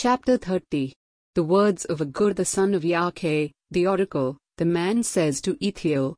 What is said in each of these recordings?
Chapter 30. The words of Agur the son of Yakeh, the oracle. The man says to Ethiel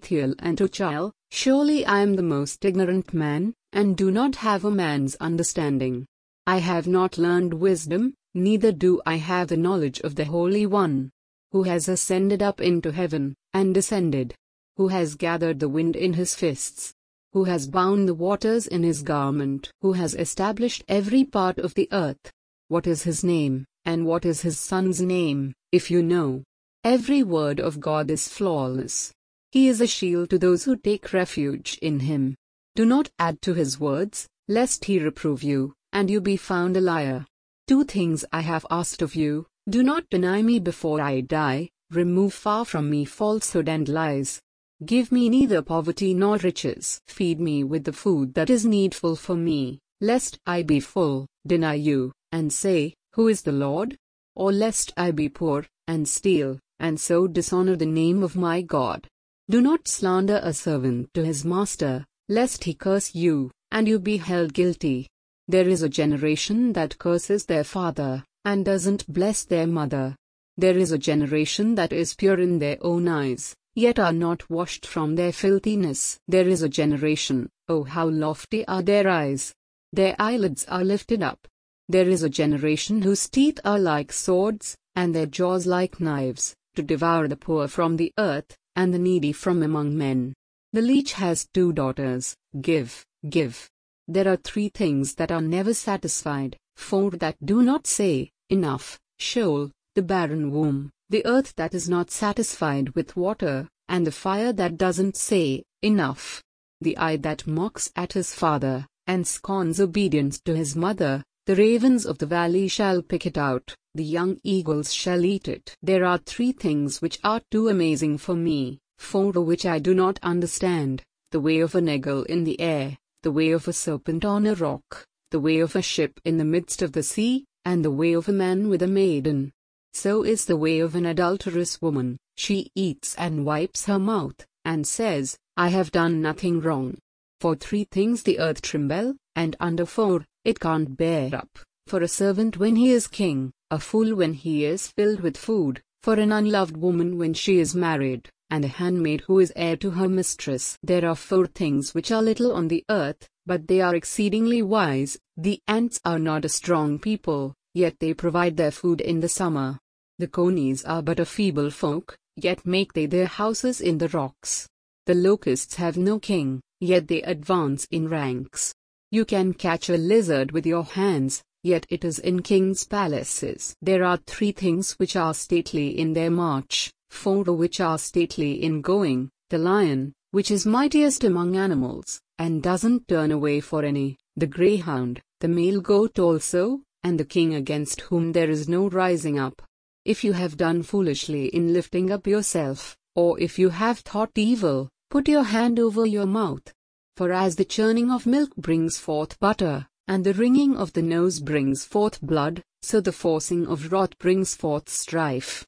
and to Chil, surely I am the most ignorant man, and do not have a man's understanding. I have not learned wisdom, neither do I have the knowledge of the Holy One. Who has ascended up into heaven, and descended? Who has gathered the wind in his fists? Who has bound the waters in his garment? Who has established every part of the earth? What is his name, and what is his son's name, if you know? Every word of God is flawless. He is a shield to those who take refuge in him. Do not add to his words, lest he reprove you, and you be found a liar. 2 things I have asked of you, do not deny me before I die, remove far from me falsehood and lies. Give me neither poverty nor riches. Feed me with the food that is needful for me, lest I be full, deny you, and say, who is the Lord? Or lest I be poor, and steal, and so dishonor the name of my God. Do not slander a servant to his master, lest he curse you, and you be held guilty. There is a generation that curses their father, and doesn't bless their mother. There is a generation that is pure in their own eyes, yet are not washed from their filthiness. There is a generation, oh how lofty are their eyes! Their eyelids are lifted up. There is a generation whose teeth are like swords, and their jaws like knives, to devour the poor from the earth, and the needy from among men. The leech has 2 daughters, give. There are 3 things that are never satisfied, 4 that do not say, enough: Sheol, the barren womb, the earth that is not satisfied with water, and the fire that doesn't say, enough. The eye that mocks at his father, and scorns obedience to his mother. The ravens of the valley shall pick it out, the young eagles shall eat it. There are 3 things which are too amazing for me, 4 which I do not understand: the way of an eagle in the air, the way of a serpent on a rock, the way of a ship in the midst of the sea, and the way of a man with a maiden. So is the way of an adulterous woman: she eats and wipes her mouth, and says, I have done nothing wrong. For 3 things the earth tremble, and under 4, it can't bear up: for a servant when he is king, a fool when he is filled with food, for an unloved woman when she is married, and a handmaid who is heir to her mistress. There are 4 things which are little on the earth, but they are exceedingly wise. The ants are not a strong people, yet they provide their food in the summer. The conies are but a feeble folk, yet make they their houses in the rocks. The locusts have no king, yet they advance in ranks. You can catch a lizard with your hands, yet it is in kings' palaces. There are 3 things which are stately in their march, 4 which are stately in going: the lion, which is mightiest among animals, and doesn't turn away for any, the greyhound, the male goat also, and the king against whom there is no rising up. If you have done foolishly in lifting up yourself, or if you have thought evil, put your hand over your mouth. For as the churning of milk brings forth butter, and the wringing of the nose brings forth blood, so the forcing of wrath brings forth strife.